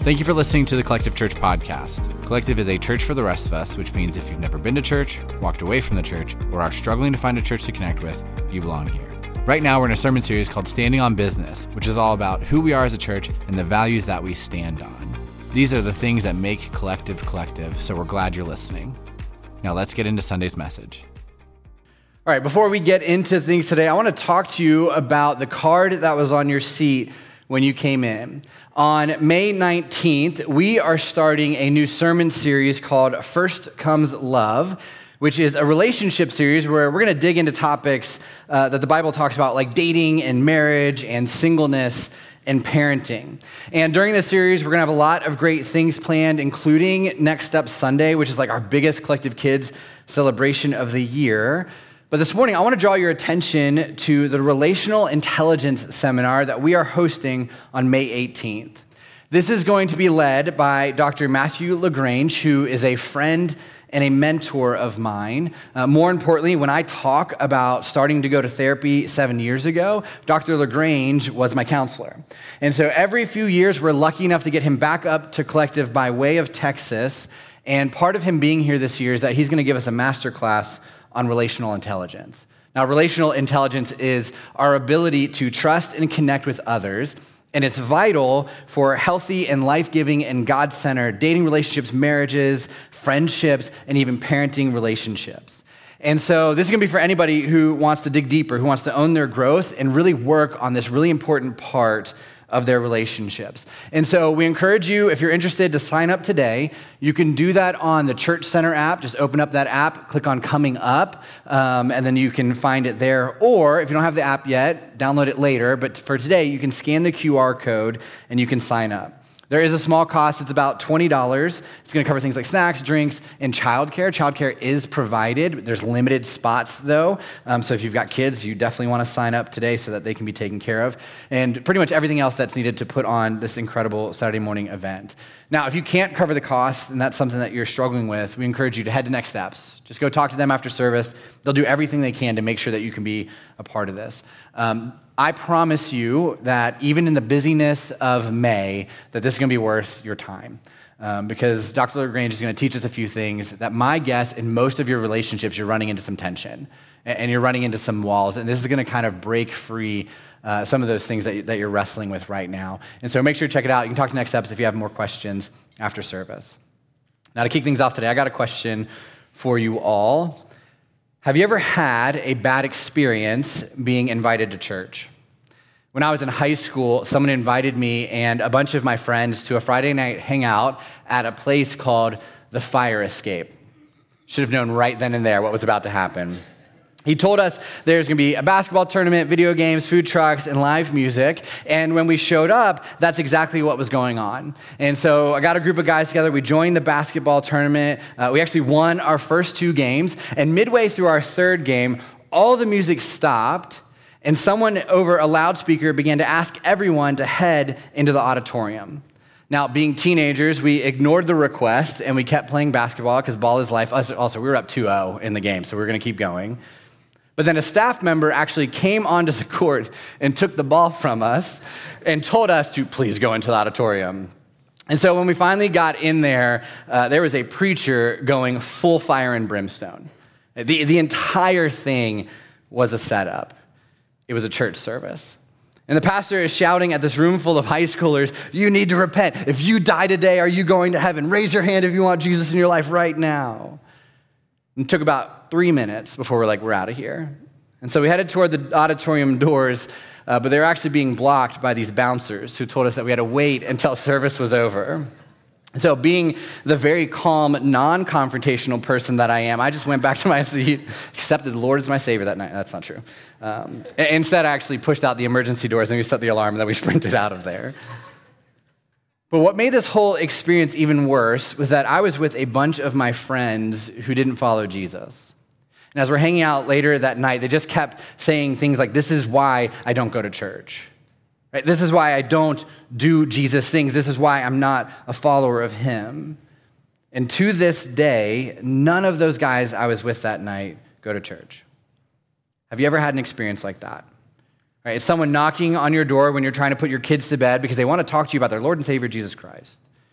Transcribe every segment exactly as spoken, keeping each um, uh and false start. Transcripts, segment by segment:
Thank you for listening to the Collective Church podcast. Collective is a church for the rest of us, which means if you've never been to church, walked away from the church, or are struggling to find a church to connect with, you belong here. Right now, we're in a sermon series called Standing on Business, which is all about who we are as a church and the values that we stand on. These are the things that make Collective Collective, so we're glad you're listening. Now let's get into Sunday's message. All right, before we get into things today, I want to talk to you about the card that was on your seat when you came in. On May nineteenth, we are starting a new sermon series called First Comes Love, which is a relationship series where we're going to dig into topics uh, that the Bible talks about, like dating and marriage and singleness and parenting. And during this series, we're going to have a lot of great things planned, including Next Step Sunday, which is like our biggest Collective Kids celebration of the year. But this morning, I want to draw your attention to the Relational Intelligence Seminar that we are hosting on May eighteenth. This is going to be led by Doctor Matthew LaGrange, who is a friend and a mentor of mine. Uh, more importantly, when I talk about starting to go to therapy seven years ago, Doctor LaGrange was my counselor. And so every few years, we're lucky enough to get him back up to Collective by way of Texas. And part of him being here this year is that he's going to give us a master class on relational intelligence. Now, relational intelligence is our ability to trust and connect with others, and it's vital for healthy and life-giving and God-centered dating relationships, marriages, friendships, and even parenting relationships. And so this is gonna be for anybody who wants to dig deeper, who wants to own their growth and really work on this really important part of their relationships. And so we encourage you, if you're interested, to sign up today. You can do that on the Church Center app. Just open up that app, click on Coming Up, um, and then you can find it there. Or if you don't have the app yet, download it later. But for today, you can scan the Q R code and you can sign up. There is a small cost. It's about twenty dollars. It's going to cover things like snacks, drinks, and childcare. Childcare is provided. There's limited spots, though. Um, so if you've got kids, you definitely want to sign up today so that they can be taken care of. And pretty much everything else that's needed to put on this incredible Saturday morning event. Now, if you can't cover the cost, and that's something that you're struggling with, we encourage you to head to Next Steps. Just go talk to them after service. They'll do everything they can to make sure that you can be a part of this. Um, I promise you that even in the busyness of May, that this is going to be worth your time. Um, because Doctor LaGrange is going to teach us a few things that my guess in most of your relationships, you're running into some tension and you're running into some walls. And this is going to kind of break free uh, some of those things that, that you're wrestling with right now. And so make sure to check it out. You can talk to Next Steps if you have more questions after service. Now, to kick things off today, I got a question for you all. Have you ever had a bad experience being invited to church? When I was in high school, someone invited me and a bunch of my friends to a Friday night hangout at a place called The Fire Escape. Should have known right then and there what was about to happen. He told us there's going to be a basketball tournament, video games, food trucks, and live music. And when we showed up, that's exactly what was going on. And so I got a group of guys together. We joined the basketball tournament. Uh, we actually won our first two games. And midway through our third game, all the music stopped, and someone over a loudspeaker began to ask everyone to head into the auditorium. Now, being teenagers, we ignored the request, and we kept playing basketball because ball is life. Also, we were up two oh in the game, so we were going to keep going. But then a staff member actually came onto the court and took the ball from us and told us to please go into the auditorium. And so when we finally got in there, uh, there was a preacher going full fire and brimstone. The, the entire thing was a setup. It was a church service. And the pastor is shouting at this room full of high schoolers, you need to repent. If you die today, are you going to heaven? Raise your hand if you want Jesus in your life right now. And it took about three minutes before we're like, we're out of here. And so we headed toward the auditorium doors, uh, but they were actually being blocked by these bouncers who told us that we had to wait until service was over. So being the very calm, non-confrontational person that I am, I just went back to my seat, accepted the Lord as my Savior that night. That's not true. Um, instead, I actually pushed out the emergency doors and we set the alarm and then we sprinted out of there. But what made this whole experience even worse was that I was with a bunch of my friends who didn't follow Jesus. And as we're hanging out later that night, they just kept saying things like, this is why I don't go to church. Right? This is why I don't do Jesus things. This is why I'm not a follower of him. And to this day, none of those guys I was with that night go to church. Have you ever had an experience like that? Right? It's someone knocking on your door when you're trying to put your kids to bed because they want to talk to you about their Lord and Savior, Jesus Christ.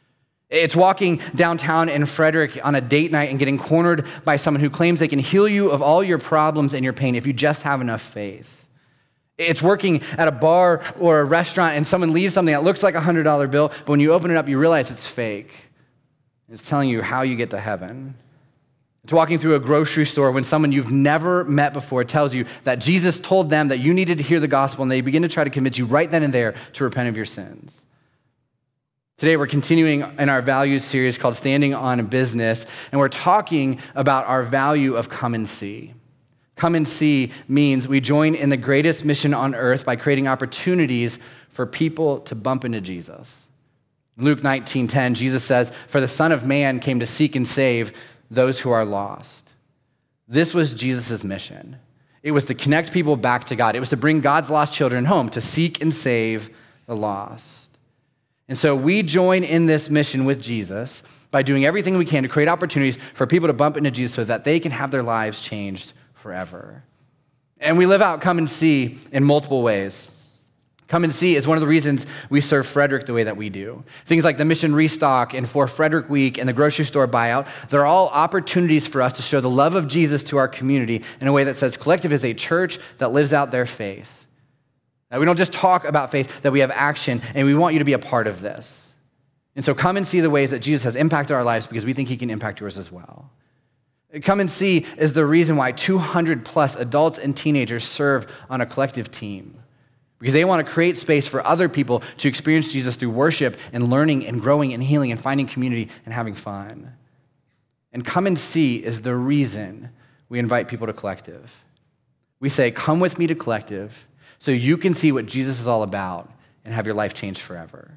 It's walking downtown in Frederick on a date night and getting cornered by someone who claims they can heal you of all your problems and your pain if you just have enough faith. It's working at a bar or a restaurant and someone leaves something that looks like a one hundred dollar bill, but when you open it up, you realize it's fake. It's telling you how you get to heaven. It's walking through a grocery store when someone you've never met before tells you that Jesus told them that you needed to hear the gospel, and they begin to try to convince you right then and there to repent of your sins. Today, we're continuing in our values series called Standing on Business, and we're talking about our value of come and see. Come and see means we join in the greatest mission on earth by creating opportunities for people to bump into Jesus. In Luke nineteen ten, Jesus says, "For the Son of Man came to seek and save those who are lost." This was Jesus' mission. It was to connect people back to God. It was to bring God's lost children home, to seek and save the lost. And so we join in this mission with Jesus by doing everything we can to create opportunities for people to bump into Jesus so that they can have their lives changed forever. And we live out come and see in multiple ways. Come and see is one of the reasons we serve Frederick the way that we do. Things like the Mission Restock and For Frederick Week and the grocery store buyout, they're all opportunities for us to show the love of Jesus to our community in a way that says Collective is a church that lives out their faith. That we don't just talk about faith, that we have action, and we want you to be a part of this. And so come and see the ways that Jesus has impacted our lives because we think he can impact yours as well. Come and see is the reason why two hundred plus adults and teenagers serve on a Collective team. Because they want to create space for other people to experience Jesus through worship and learning and growing and healing and finding community and having fun. And come and see is the reason we invite people to Collective. We say, come with me to Collective so you can see what Jesus is all about and have your life changed forever.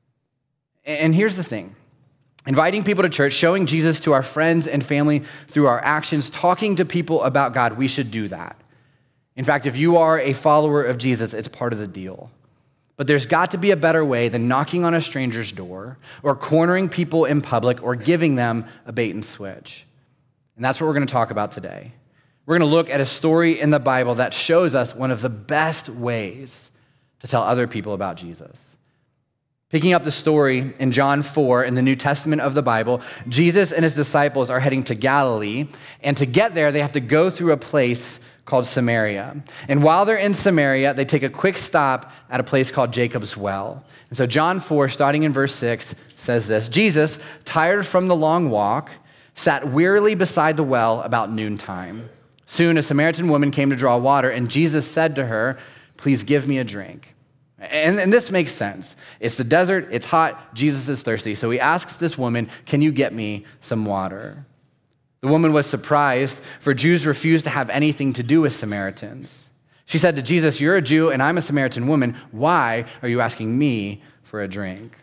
And here's the thing. Inviting people to church, showing Jesus to our friends and family through our actions, talking to people about God, we should do that. In fact, if you are a follower of Jesus, it's part of the deal. But there's got to be a better way than knocking on a stranger's door or cornering people in public or giving them a bait and switch. And that's what we're going to talk about today. We're going to look at a story in the Bible that shows us one of the best ways to tell other people about Jesus. Picking up the story in John four in the New Testament of the Bible, Jesus and his disciples are heading to Galilee, and to get there, they have to go through a place called Samaria. And while they're in Samaria, they take a quick stop at a place called Jacob's Well. And so John four, starting in verse six, says this: Jesus, tired from the long walk, sat wearily beside the well about noontime. Soon a Samaritan woman came to draw water, and Jesus said to her, "Please give me a drink." And, and this makes sense. It's the desert, it's hot, Jesus is thirsty. So he asks this woman, "Can you get me some water?" The woman was surprised, for Jews refused to have anything to do with Samaritans. She said to Jesus, "You're a Jew and I'm a Samaritan woman. Why are you asking me for a drink?"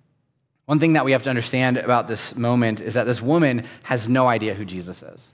One thing that we have to understand about this moment is that this woman has no idea who Jesus is.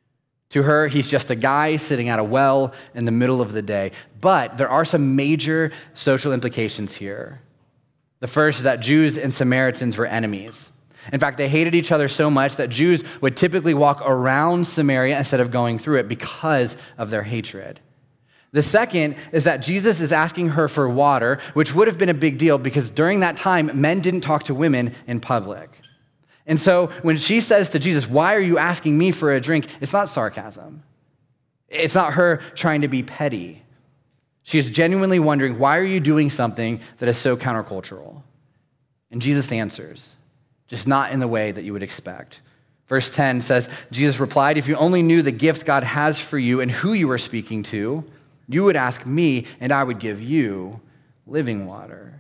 To her, he's just a guy sitting at a well in the middle of the day. But there are some major social implications here. The first is that Jews and Samaritans were enemies. In fact, they hated each other so much that Jews would typically walk around Samaria instead of going through it because of their hatred. The second is that Jesus is asking her for water, which would have been a big deal because during that time, men didn't talk to women in public. And so when she says to Jesus, "Why are you asking me for a drink?" it's not sarcasm. It's not her trying to be petty. She is genuinely wondering, why are you doing something that is so countercultural? And Jesus answers, just not in the way that you would expect. Verse ten says, Jesus replied, "If you only knew the gift God has for you and who you are speaking to, you would ask me and I would give you living water."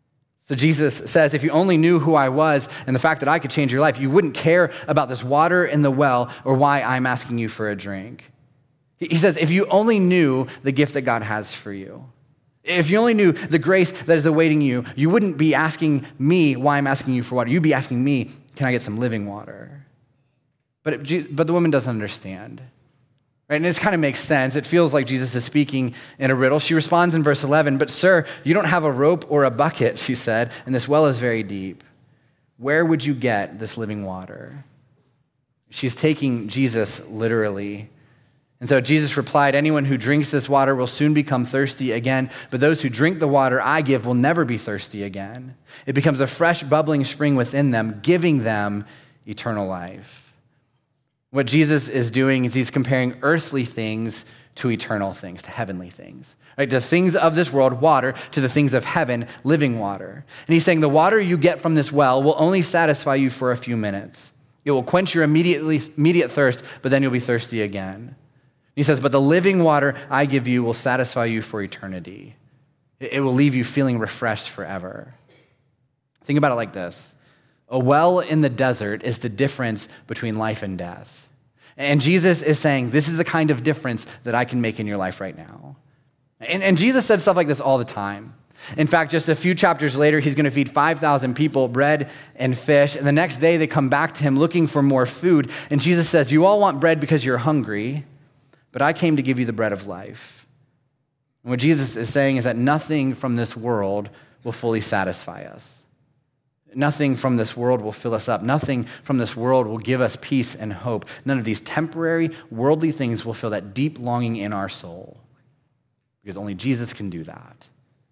So Jesus says, if you only knew who I was and the fact that I could change your life, you wouldn't care about this water in the well or why I'm asking you for a drink. He says, if you only knew the gift that God has for you, if you only knew the grace that is awaiting you, you wouldn't be asking me why I'm asking you for water. You'd be asking me, can I get some living water? But, it, but the woman doesn't understand. Right? And this kind of makes sense. It feels like Jesus is speaking in a riddle. She responds in verse eleven, "But sir, you don't have a rope or a bucket," she said, "and this well is very deep. Where would you get this living water?" She's taking Jesus literally. And so Jesus replied, anyone who drinks this water will soon become thirsty again, but those who drink the water I give will never be thirsty again. It becomes a fresh bubbling spring within them, giving them eternal life. What Jesus is doing is he's comparing earthly things to eternal things, to heavenly things. Right? The things of this world, water, to the things of heaven, living water. And he's saying the water you get from this well will only satisfy you for a few minutes. It will quench your immediately, immediate thirst, but then you'll be thirsty again. He says, but the living water I give you will satisfy you for eternity. It will leave you feeling refreshed forever. Think about it like this. A well in the desert is the difference between life and death. And Jesus is saying, this is the kind of difference that I can make in your life right now. And, and Jesus said stuff like this all the time. In fact, just a few chapters later, he's going to feed five thousand people, bread and fish. And the next day, they come back to him looking for more food. And Jesus says, you all want bread because you're hungry, but I came to give you the bread of life. And what Jesus is saying is that nothing from this world will fully satisfy us. Nothing from this world will fill us up. Nothing from this world will give us peace and hope. None of these temporary, worldly things will fill that deep longing in our soul, because only Jesus can do that.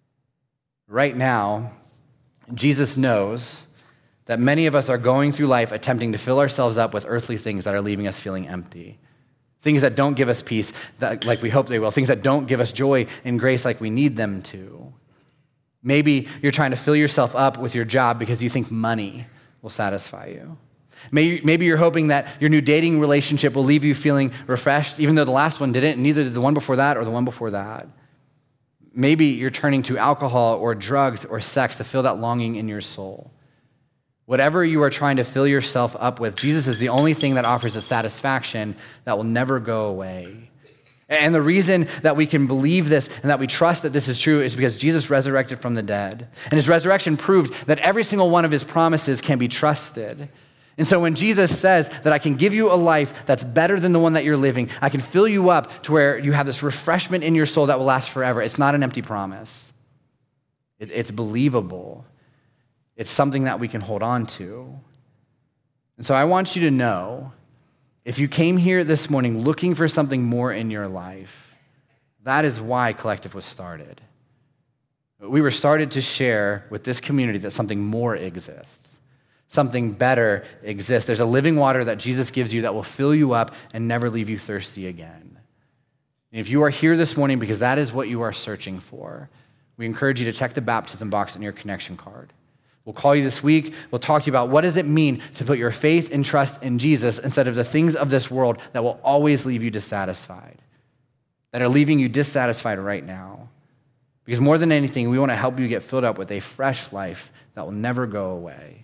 Right now, Jesus knows that many of us are going through life attempting to fill ourselves up with earthly things that are leaving us feeling empty. Things that don't give us peace that, like we hope they will. Things that don't give us joy and grace like we need them to. Maybe you're trying to fill yourself up with your job because you think money will satisfy you. Maybe, maybe you're hoping that your new dating relationship will leave you feeling refreshed, even though the last one didn't, and neither did the one before that or the one before that. Maybe you're turning to alcohol or drugs or sex to fill that longing in your soul. Whatever you are trying to fill yourself up with, Jesus is the only thing that offers a satisfaction that will never go away. And the reason that we can believe this and that we trust that this is true is because Jesus resurrected from the dead. And his resurrection proved that every single one of his promises can be trusted. And so when Jesus says that I can give you a life that's better than the one that you're living, I can fill you up to where you have this refreshment in your soul that will last forever, it's not an empty promise. It, it's believable. It's something that we can hold on to. And so I want you to know, if you came here this morning looking for something more in your life, that is why Collective was started. We were started to share with this community that something more exists. Something better exists. There's a living water that Jesus gives you that will fill you up and never leave you thirsty again. And if you are here this morning because that is what you are searching for, we encourage you to check the baptism box on your connection card. We'll call you this week. We'll talk to you about what does it mean to put your faith and trust in Jesus instead of the things of this world that will always leave you dissatisfied, that are leaving you dissatisfied right now. Because more than anything, we want to help you get filled up with a fresh life that will never go away.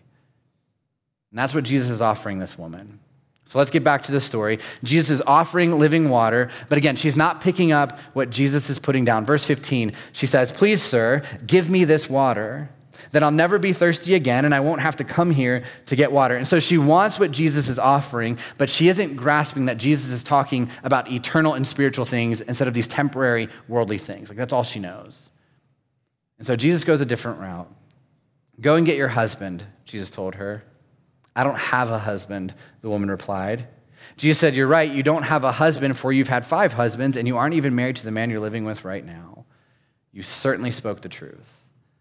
And that's what Jesus is offering this woman. So let's get back to the story. Jesus is offering living water, but again, she's not picking up what Jesus is putting down. Verse fifteen, she says, please, sir, give me this water. Then I'll never be thirsty again, and I won't have to come here to get water. And so she wants what Jesus is offering, but she isn't grasping that Jesus is talking about eternal and spiritual things instead of these temporary worldly things. Like, that's all she knows. And so Jesus goes a different route. Go and get your husband, Jesus told her. I don't have a husband, the woman replied. Jesus said, you're right, you don't have a husband, for you've had five husbands, and you aren't even married to the man you're living with right now. You certainly spoke the truth.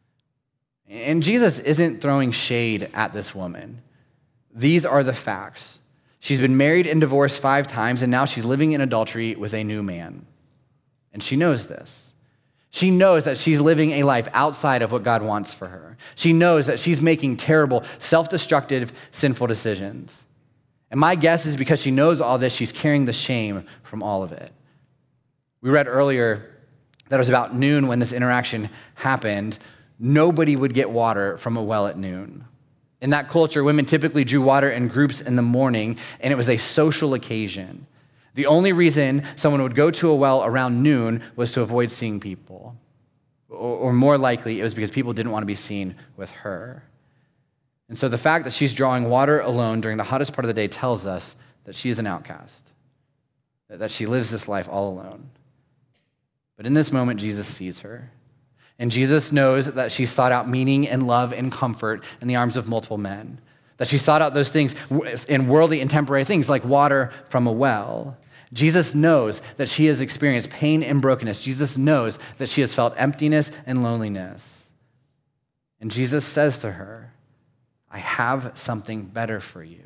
And Jesus isn't throwing shade at this woman. These are the facts. She's been married and divorced five times, and now she's living in adultery with a new man. And she knows this. She knows that she's living a life outside of what God wants for her. She knows that she's making terrible, self-destructive, sinful decisions. And my guess is because she knows all this, she's carrying the shame from all of it. We read earlier that it was about noon when this interaction happened. Nobody would get water from a well at noon. In that culture, women typically drew water in groups in the morning, and it was a social occasion. The only reason someone would go to a well around noon was to avoid seeing people. Or, or more likely, it was because people didn't want to be seen with her. And so the fact that she's drawing water alone during the hottest part of the day tells us that she is an outcast, that she lives this life all alone. But in this moment, Jesus sees her. And Jesus knows that she sought out meaning and love and comfort in the arms of multiple men, that she sought out those things in worldly and temporary things like water from a well. Jesus knows that she has experienced pain and brokenness. Jesus knows that she has felt emptiness and loneliness. And Jesus says to her, I have something better for you.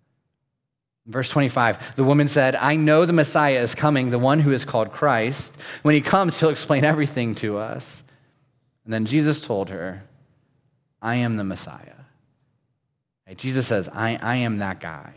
Verse twenty-five, the woman said, I know the Messiah is coming, the one who is called Christ. When he comes, he'll explain everything to us. And then Jesus told her, I am the Messiah. Right? Jesus says, I, I am that guy.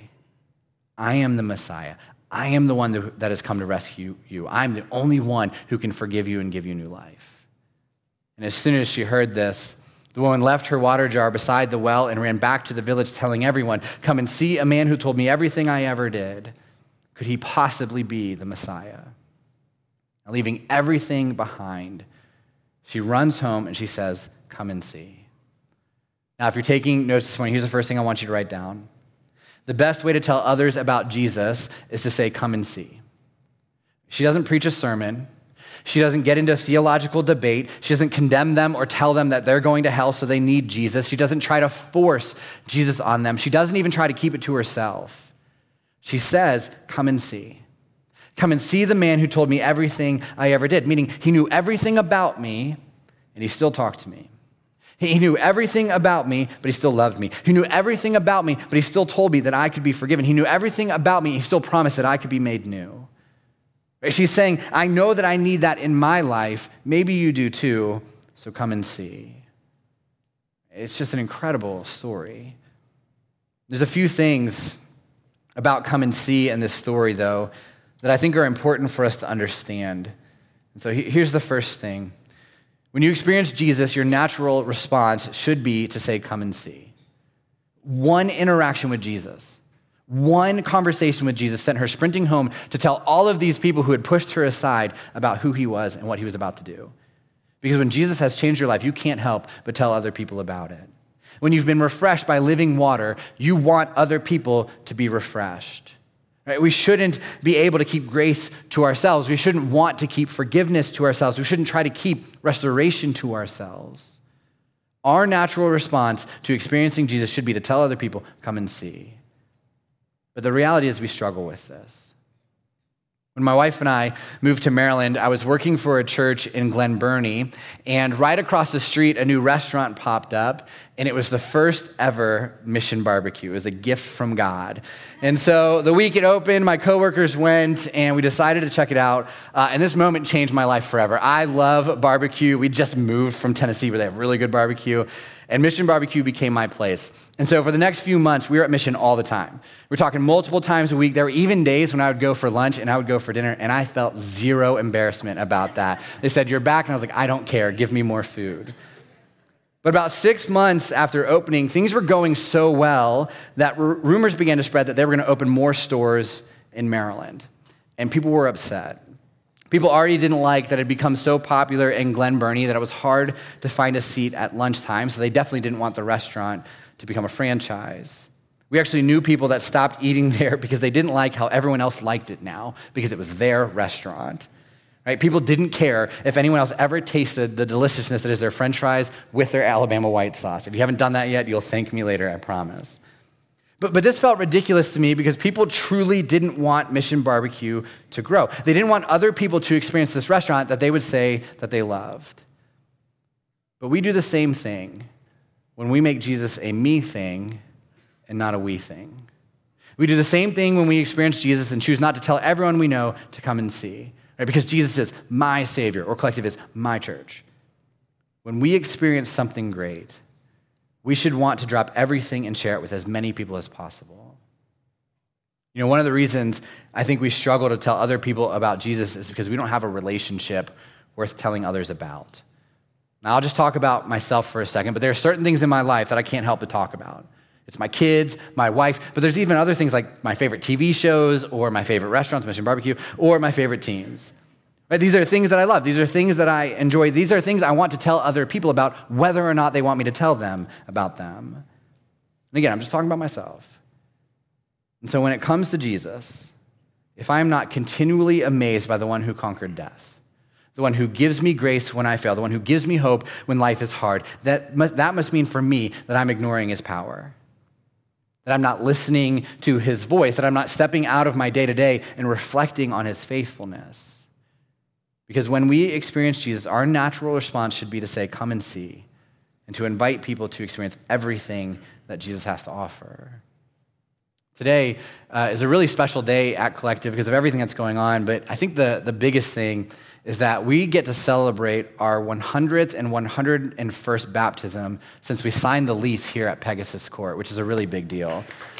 I am the Messiah. I am the one that, that has come to rescue you. I'm the only one who can forgive you and give you new life. And as soon as she heard this, the woman left her water jar beside the well and ran back to the village telling everyone, come and see a man who told me everything I ever did. Could he possibly be the Messiah? And leaving everything behind, she runs home and she says, come and see. Now, if you're taking notes this morning, here's the first thing I want you to write down. The best way to tell others about Jesus is to say, come and see. She doesn't preach a sermon. She doesn't get into a theological debate. She doesn't condemn them or tell them that they're going to hell so they need Jesus. She doesn't try to force Jesus on them. She doesn't even try to keep it to herself. She says, come and see. Come and see the man who told me everything I ever did, meaning he knew everything about me and he still talked to me. He knew everything about me, but he still loved me. He knew everything about me, but he still told me that I could be forgiven. He knew everything about me. He still promised that I could be made new. She's saying, I know that I need that in my life. Maybe you do too, so come and see. It's just an incredible story. There's a few things about come and see in this story, though, that I think are important for us to understand. And so here's the first thing. When you experience Jesus, your natural response should be to say, come and see. One interaction with Jesus, one conversation with Jesus sent her sprinting home to tell all of these people who had pushed her aside about who he was and what he was about to do. Because when Jesus has changed your life, you can't help but tell other people about it. When you've been refreshed by living water, you want other people to be refreshed. Right? We shouldn't be able to keep grace to ourselves. We shouldn't want to keep forgiveness to ourselves. We shouldn't try to keep restoration to ourselves. Our natural response to experiencing Jesus should be to tell other people, come and see. But the reality is we struggle with this. When my wife and I moved to Maryland, I was working for a church in Glen Burnie, and right across the street, a new restaurant popped up, and it was the first ever Mission Barbecue. It was a gift from God. And so the week it opened, my coworkers went, and we decided to check it out, uh, and this moment changed my life forever. I love barbecue. We just moved from Tennessee where they have really good barbecue, and Mission Barbecue became my place. And so for the next few months, we were at Mission all the time. We're talking multiple times a week. There were even days when I would go for lunch and I would go for dinner, and I felt zero embarrassment about that. They said, you're back, and I was like, I don't care. Give me more food. But about six months after opening, things were going so well that r- rumors began to spread that they were going to open more stores in Maryland. And people were upset. People already didn't like that it had become so popular in Glen Burnie that it was hard to find a seat at lunchtime, so they definitely didn't want the restaurant to become a franchise. We actually knew people that stopped eating there because they didn't like how everyone else liked it now, because it was their restaurant. Right? People didn't care if anyone else ever tasted the deliciousness that is their French fries with their Alabama white sauce. If you haven't done that yet, you'll thank me later, I promise. But, but this felt ridiculous to me because people truly didn't want Mission Barbecue to grow. They didn't want other people to experience this restaurant that they would say that they loved. But we do the same thing when we make Jesus a me thing and not a we thing. We do the same thing when we experience Jesus and choose not to tell everyone we know to come and see. Right? Because Jesus is my Savior, or Collective is my church. When we experience something great, we should want to drop everything and share it with as many people as possible. You know, one of the reasons I think we struggle to tell other people about Jesus is because we don't have a relationship worth telling others about. Now, I'll just talk about myself for a second, but there are certain things in my life that I can't help but talk about. It's my kids, my wife, but there's even other things like my favorite T V shows or my favorite restaurants, Mission Barbecue, or my favorite teams. Right? These are things that I love. These are things that I enjoy. These are things I want to tell other people about, whether or not they want me to tell them about them. And again, I'm just talking about myself. And so when it comes to Jesus, if I am not continually amazed by the one who conquered death, the one who gives me grace when I fail, the one who gives me hope when life is hard, that must, that must mean for me that I'm ignoring his power. that I'm not listening to his voice, that I'm not stepping out of my day-to-day and reflecting on his faithfulness. Because when we experience Jesus, our natural response should be to say, come and see, and to invite people to experience everything that Jesus has to offer. Today uh, is a really special day at Collective because of everything that's going on, but I think the, the biggest thing is that we get to celebrate our one hundredth and one hundred first baptism since we signed the lease here at Pegasus Court, which is a really big deal.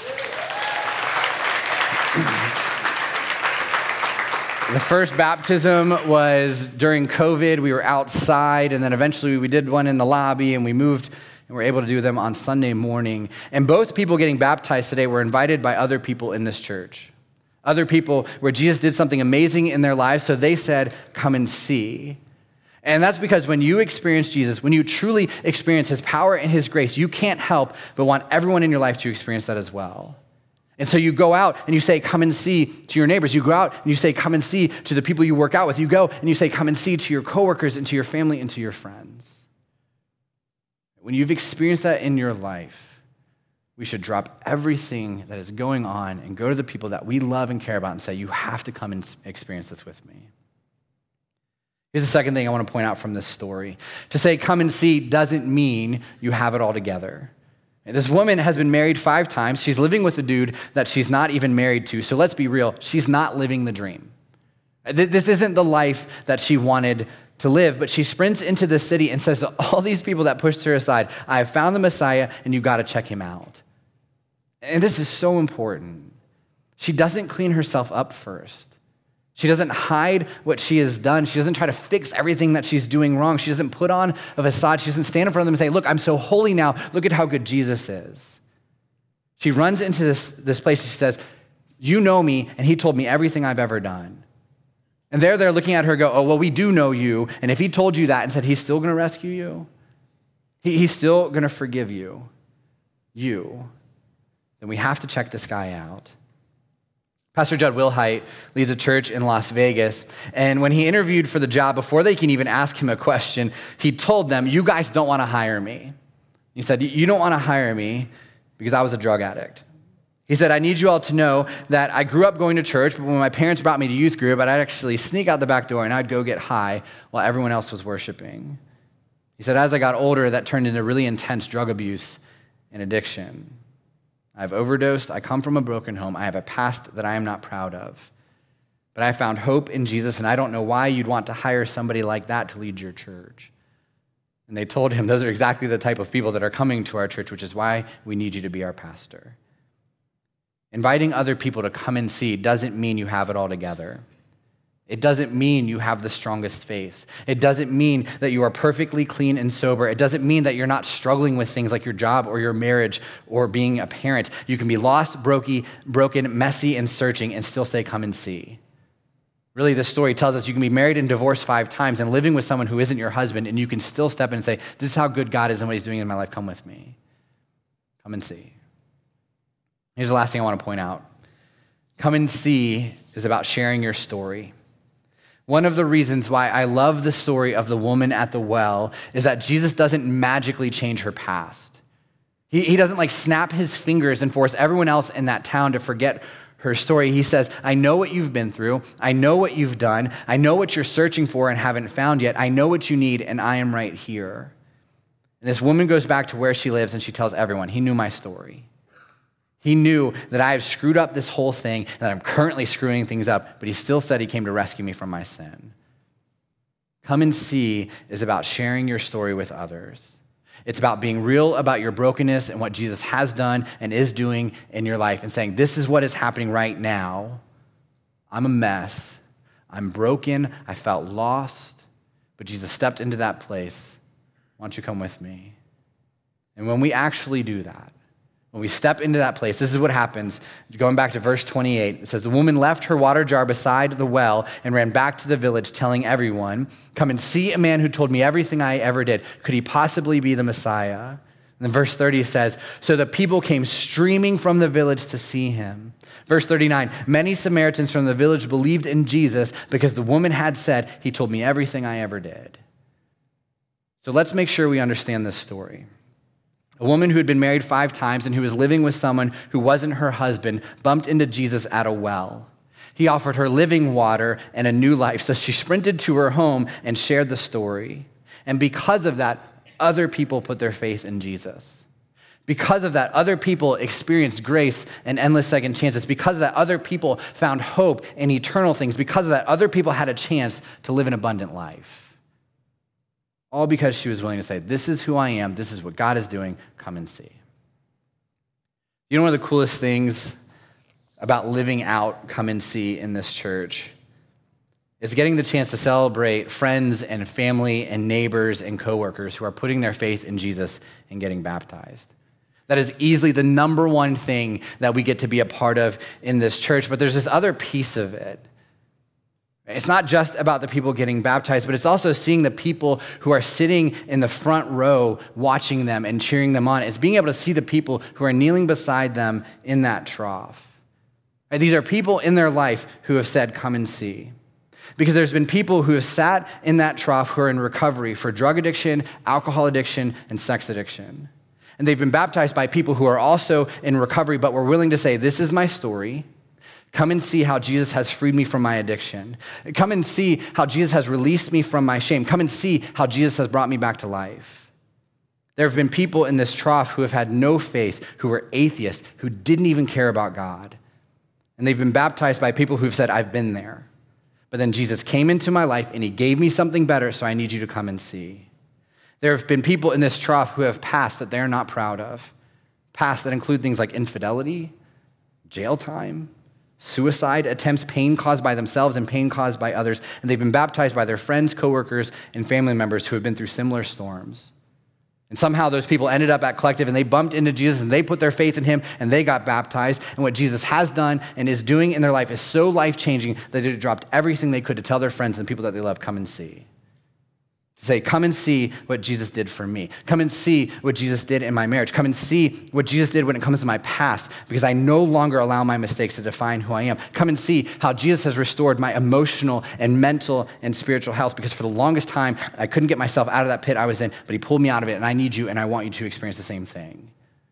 The first baptism was during COVID. We were outside, and then eventually we did one in the lobby, and we moved, and we were able to do them on Sunday morning. And both people getting baptized today were invited by other people in this church. Other people where Jesus did something amazing in their lives, so they said, come and see. And that's because when you experience Jesus, when you truly experience his power and his grace, you can't help but want everyone in your life to experience that as well. And so you go out and you say, come and see to your neighbors. You go out and you say, come and see to the people you work out with. You go and you say, come and see to your coworkers and to your family and to your friends. When you've experienced that in your life, we should drop everything that is going on and go to the people that we love and care about and say, you have to come and experience this with me. Here's the second thing I want to point out from this story. To say come and see doesn't mean you have it all together. This woman has been married five times. She's living with a dude that she's not even married to. So let's be real. She's not living the dream. This isn't the life that she wanted to live, but she sprints into the city and says to all these people that pushed her aside, I have found the Messiah and you got to check him out. And this is so important. She doesn't clean herself up first. She doesn't hide what she has done. She doesn't try to fix everything that she's doing wrong. She doesn't put on a facade. She doesn't stand in front of them and say, look, I'm so holy now. Look at how good Jesus is. She runs into this, this place and she says, you know me, and he told me everything I've ever done. And there they're looking at her go, oh, well, we do know you. And if he told you that and said he's still going to rescue you, he, he's still going to forgive you, you, then we have to check this guy out. Pastor Judd Wilhite leads a church in Las Vegas, and when he interviewed for the job, before they can even ask him a question, he told them, you guys don't want to hire me. He said, you don't want to hire me because I was a drug addict. He said, I need you all to know that I grew up going to church, but when my parents brought me to youth group, I'd actually sneak out the back door and I'd go get high while everyone else was worshiping. He said, as I got older, that turned into really intense drug abuse and addiction. I've overdosed. I come from a broken home. I have a past that I am not proud of. But I found hope in Jesus, and I don't know why you'd want to hire somebody like that to lead your church. And they told him, those are exactly the type of people that are coming to our church, which is why we need you to be our pastor. Inviting other people to come and see doesn't mean you have it all together. It doesn't mean you have the strongest faith. It doesn't mean that you are perfectly clean and sober. It doesn't mean that you're not struggling with things like your job or your marriage or being a parent. You can be lost, broken, broken, messy, and searching and still say, come and see. Really, this story tells us you can be married and divorced five times and living with someone who isn't your husband, and you can still step in and say, this is how good God is and what he's doing in my life. Come with me. Come and see. Here's the last thing I want to point out. Come and see is about sharing your story. One of the reasons why I love the story of the woman at the well is that Jesus doesn't magically change her past. He, he doesn't like snap his fingers and force everyone else in that town to forget her story. He says, I know what you've been through. I know what you've done. I know what you're searching for and haven't found yet. I know what you need, and I am right here. And this woman goes back to where she lives, and she tells everyone, he knew my story. He knew that I have screwed up this whole thing, and that I'm currently screwing things up, but he still said he came to rescue me from my sin. Come and see is about sharing your story with others. It's about being real about your brokenness and what Jesus has done and is doing in your life and saying, this is what is happening right now. I'm a mess. I'm broken. I felt lost, but Jesus stepped into that place. Why don't you come with me? And when we actually do that, when we step into that place, this is what happens. Going back to verse twenty-eight, it says, the woman left her water jar beside the well and ran back to the village, telling everyone, come and see a man who told me everything I ever did. Could he possibly be the Messiah? And then verse thirty says, so the people came streaming from the village to see him. Verse thirty-nine, many Samaritans from the village believed in Jesus because the woman had said, he told me everything I ever did. So let's make sure we understand this story. A woman who had been married five times and who was living with someone who wasn't her husband bumped into Jesus at a well. He offered her living water and a new life, so she sprinted to her home and shared the story. And because of that, other people put their faith in Jesus. Because of that, other people experienced grace and endless second chances. Because of that, other people found hope in eternal things. Because of that, other people had a chance to live an abundant life. All because she was willing to say, this is who I am, this is what God is doing, come and see. You know one of the coolest things about living out come and see in this church is getting the chance to celebrate friends and family and neighbors and coworkers who are putting their faith in Jesus and getting baptized. That is easily the number one thing that we get to be a part of in this church, but there's this other piece of it. It's not just about the people getting baptized, but it's also seeing the people who are sitting in the front row watching them and cheering them on. It's being able to see the people who are kneeling beside them in that trough. Right? These are people in their life who have said, come and see. Because there's been people who have sat in that trough who are in recovery for drug addiction, alcohol addiction, and sex addiction. And they've been baptized by people who are also in recovery, but were willing to say, this is my story. Come and see how Jesus has freed me from my addiction. Come and see how Jesus has released me from my shame. Come and see how Jesus has brought me back to life. There have been people in this trough who have had no faith, who were atheists, who didn't even care about God. And they've been baptized by people who've said, I've been there. But then Jesus came into my life and he gave me something better, so I need you to come and see. There have been people in this trough who have passed that they're not proud of. Past that include things like infidelity, jail time, suicide attempts, pain caused by themselves and pain caused by others. And they've been baptized by their friends, coworkers, and family members who have been through similar storms. And somehow those people ended up at Collective and they bumped into Jesus and they put their faith in him and they got baptized. And what Jesus has done and is doing in their life is so life-changing that they dropped everything they could to tell their friends and people that they love, come and see. To say, come and see what Jesus did for me. Come and see what Jesus did in my marriage. Come and see what Jesus did when it comes to my past, because I no longer allow my mistakes to define who I am. Come and see how Jesus has restored my emotional and mental and spiritual health, because for the longest time, I couldn't get myself out of that pit I was in, but he pulled me out of it, and I need you, and I want you to experience the same thing.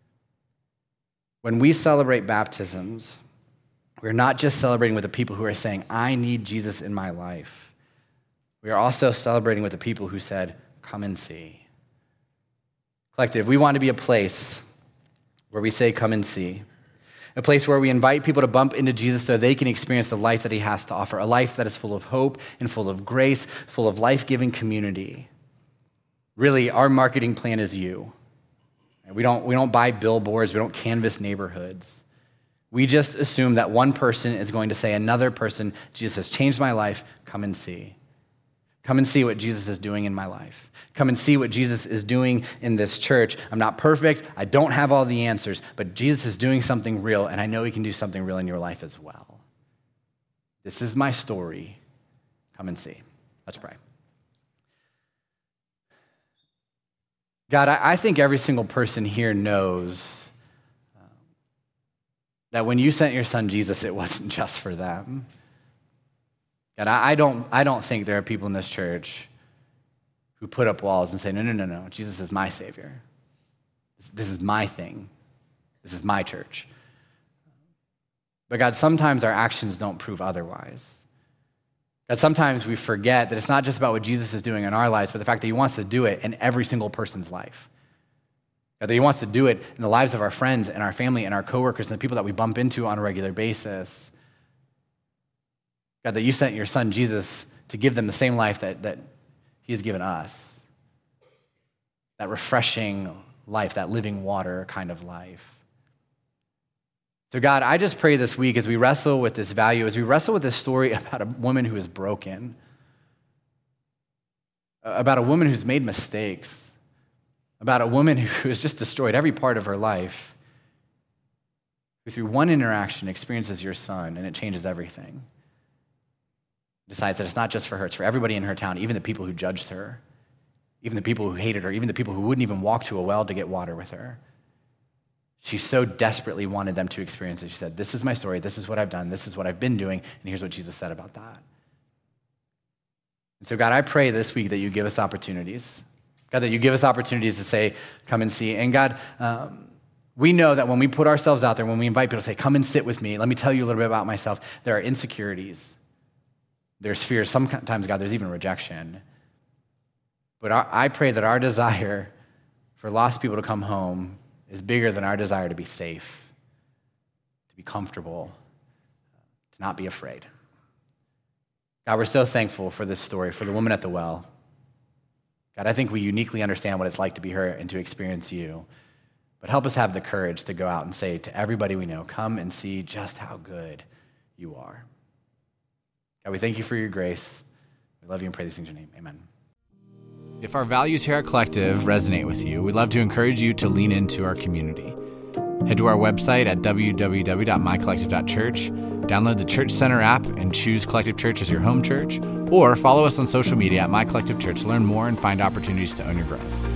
When we celebrate baptisms, we're not just celebrating with the people who are saying, I need Jesus in my life. We are also celebrating with the people who said, come and see. Collective, we want to be a place where we say, come and see. A place where we invite people to bump into Jesus so they can experience the life that he has to offer, a life that is full of hope and full of grace, full of life-giving community. Really, our marketing plan is you. We don't, we don't buy billboards, we don't canvass neighborhoods. We just assume that one person is going to say, another person, Jesus has changed my life, come and see. Come and see what Jesus is doing in my life. Come and see what Jesus is doing in this church. I'm not perfect. I don't have all the answers, but Jesus is doing something real, and I know he can do something real in your life as well. This is my story. Come and see. Let's pray. God, I think every single person here knows that when you sent your son Jesus, it wasn't just for them. God, I don't, I don't think there are people in this church who put up walls and say, no, no, no, no, Jesus is my Savior. This, this is my thing. This is my church. But God, sometimes our actions don't prove otherwise. God, sometimes we forget that it's not just about what Jesus is doing in our lives, but the fact that he wants to do it in every single person's life. God, that he wants to do it in the lives of our friends and our family and our coworkers and the people that we bump into on a regular basis. God, that you sent your son, Jesus, to give them the same life that, that he has given us. That refreshing life, that living water kind of life. So God, I just pray this week as we wrestle with this value, as we wrestle with this story about a woman who is broken, about a woman who's made mistakes, about a woman who has just destroyed every part of her life, who through one interaction experiences your son and it changes everything. Decides that it's not just for her, it's for everybody in her town, even the people who judged her, even the people who hated her, even the people who wouldn't even walk to a well to get water with her. She so desperately wanted them to experience it. She said, this is my story, this is what I've done, this is what I've been doing, and here's what Jesus said about that. And so God, I pray this week that you give us opportunities. God, that you give us opportunities to say, come and see. And God, um, we know that when we put ourselves out there, when we invite people to say, come and sit with me, let me tell you a little bit about myself, there are insecurities. There's fears. Sometimes, God, there's even rejection. But our, I pray that our desire for lost people to come home is bigger than our desire to be safe, to be comfortable, to not be afraid. God, we're so thankful for this story, for the woman at the well. God, I think we uniquely understand what it's like to be her and to experience you. But help us have the courage to go out and say to everybody we know, come and see just how good you are. God, we thank you for your grace. We love you and pray these things in your name. Amen. If our values here at Collective resonate with you, we'd love to encourage you to lean into our community. Head to our website at w w w dot my collective dot church, download the Church Center app and choose Collective Church as your home church, or follow us on social media at My Collective Church to learn more and find opportunities to own your growth.